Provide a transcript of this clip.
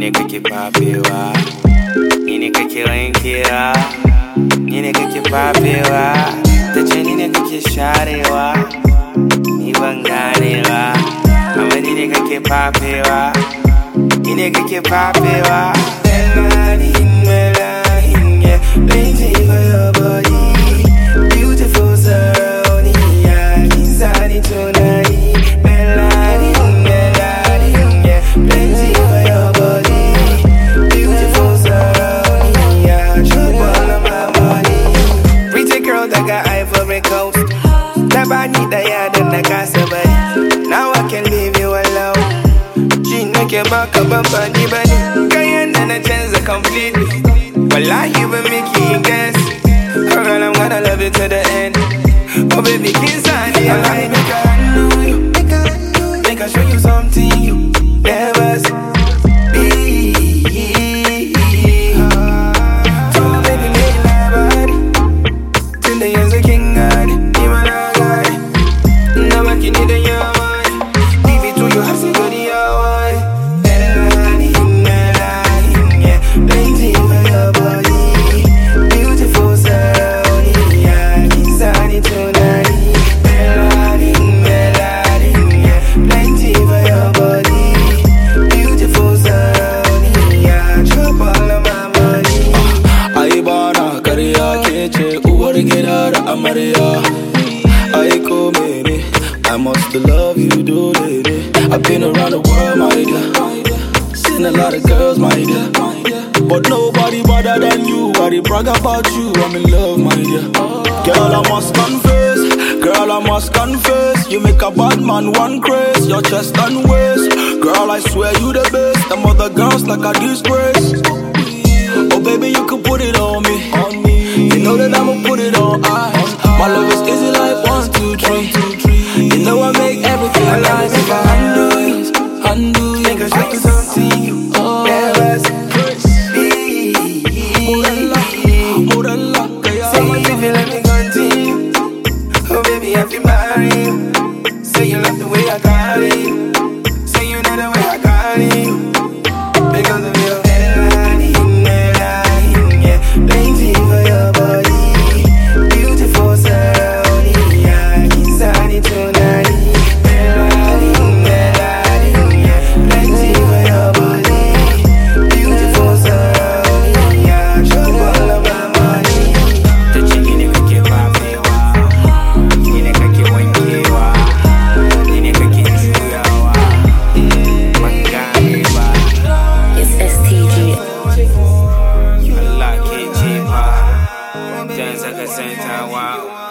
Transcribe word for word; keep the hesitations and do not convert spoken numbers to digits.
ne kake fafewa, ni ne kake wankewa, ni ne kake fafewa, tace ni ne kake sharewa, ni ban ganewa, amma ni ne kake fafewa, ni ne kake fafewa. Melanin, melanin, yeah, plenty for your body, beautiful surrounding, yeah, inside it tonight. Melanin, melanin, yeah, plenty for your body, beautiful surrounding, yeah, drop all of my money. Pretty girl that got Ivory Coast, never need the yard and the casa body. Now I can leave you alone. She make your back up and body body. Cayenne and a chance completely. Well, I even make you guess. Oh girl, I'm gonna love you to the end. Oh baby, kiss on you. I make a handle you. Make I show you something you never see. So baby, make my body till the ends of King God. You and I got it. Now I can need a young one. Give it to you, have some good young one. Melanin, melanin, yeah, plenty for your body, beautiful surrounding, yeah, inside it tonight. Melanin, melanin, yeah, plenty for your body, beautiful surrounding, yeah, drop all of my money. Ai bana karya kece uwar gida da amarya. Ai ko mene, I must love you do it. I've been around the world, my dear, seen a lot of girls, my dear, but nobody better than you. I dey brag about you, I'm in love, my dear. Girl, I must confess, girl, I must confess, you make a bad man one craze, your chest and waist. Girl, I swear you the best, them other girls like a disgrace. Oh baby, you can put it on me, on me. You know that I'ma put it on ice. My love is easy like one, two, three. You know I make everything nice. If I undo you, undo you, Make I show you something you never see. Morella, Say if you let me continue, oh baby, I feel married. Say you love the way I got it. Say you know the way I got it. Because of your melanin, melanin, yeah, plenty for your body, beautiful surrounding, yeah, inside it tonight. Melanin, melanin, yeah, plenty for your body, beautiful surrounding, yeah, drop all of my money. The chicken in the kip, I feel wow. In the kaki, when you are, in the kaki, you are, Mangani, It's S T G. Allah, K G, Dance at the center, wow.